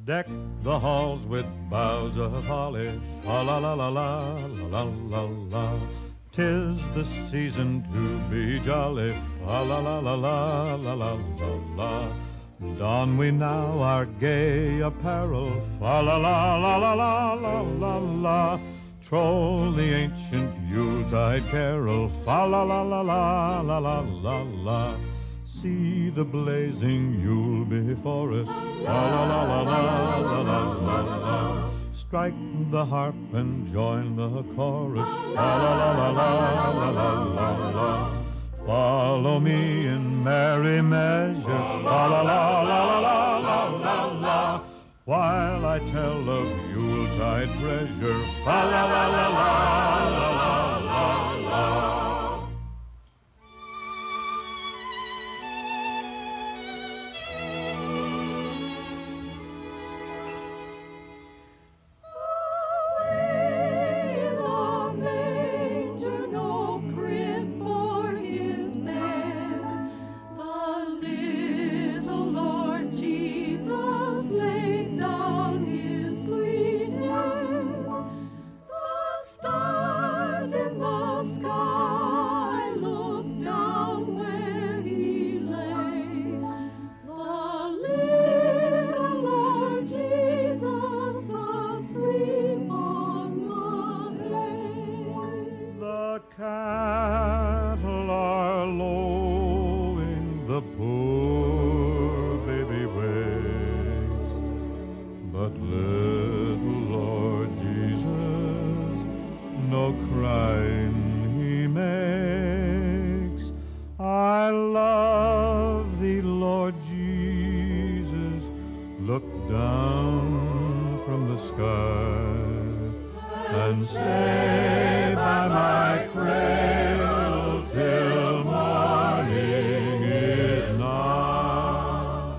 Deck the halls with boughs of holly, fa la la la la la la la. 'Tis the season to be jolly, fa la la la la la la la la. Don we now our gay apparel, fa la la la la la la la la. Troll the ancient Yuletide carol, fa la la la la la la la la. See the blazing Yule before us, fa la la la la la la la la. Strike the harp and join the chorus, fa la la la la la la la la. Follow me in merry measure, fa la la la la la la la. While I tell of Yuletide treasure, fa la la la la la la la la. Cattle are lowing, the poor baby wakes, but little Lord Jesus no crying he makes. I love thee, Lord Jesus, look down from the sky and stay by my cradle till morning is nigh.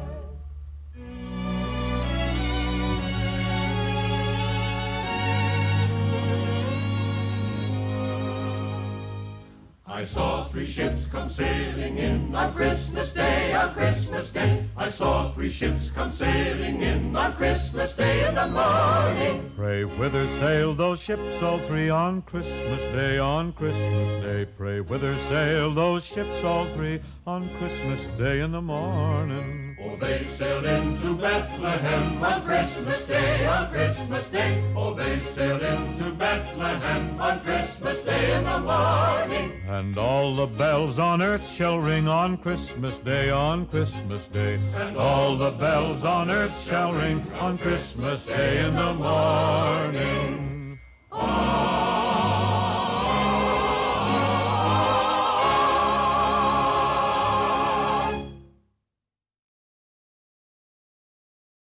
I saw 3 ships come sailing in on Christmas Day, on Christmas Day. I saw 3 ships come sailing in on Christmas Day in the morning. Pray whither sailed those ships all 3 on Christmas Day, on Christmas Day? Pray whither sailed those ships all 3 on Christmas Day in the morning? Oh, they sailed into Bethlehem on Christmas Day, on Christmas Day. Oh, they sailed into Bethlehem on Christmas Day in the morning. And all the bells on earth shall ring on Christmas Day, on Christmas Day. And all the bells on earth shall ring on Christmas Day in the morning.